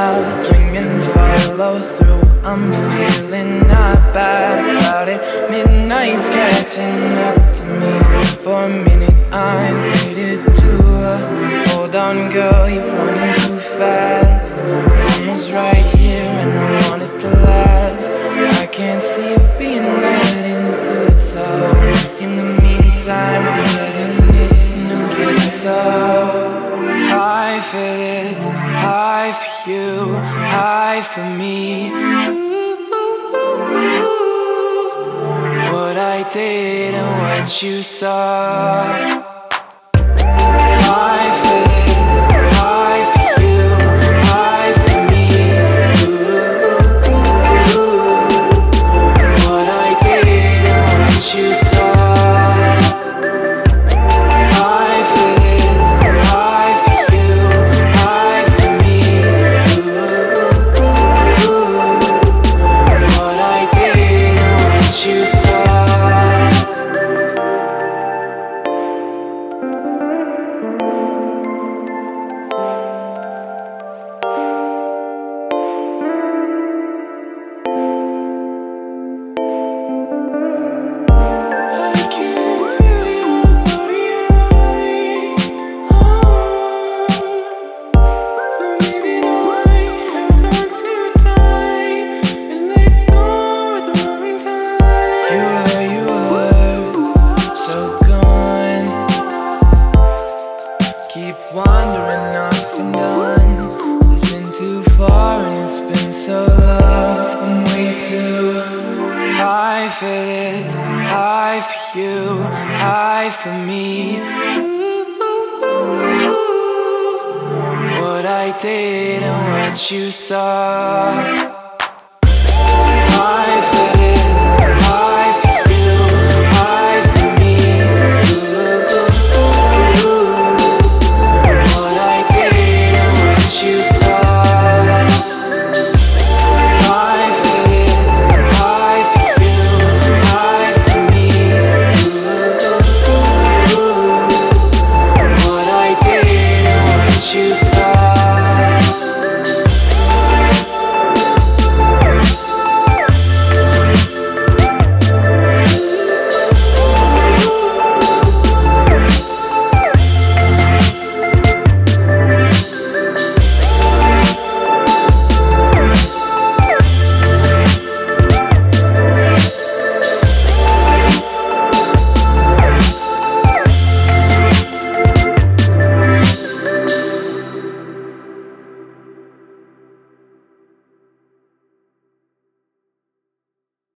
clouds ring and follow through. I'm feeling not bad about it. Midnight's catching up to me. For a minute I waited to hold on, girl, you're running too fast. Summer's right here and I want it to last. I can't see you being led into it, so in the meantime I'm letting it and I'm getting so high for this, high for you, high for me. What I did and what you saw. High for this, high for you, high for me. What I did and what you saw. High for this, high for you, high for me. What I did and what you saw. Wandering off and on. It's been too far and it's been so long. I'm way too high for this, high for you, high for me. What I did and what you saw.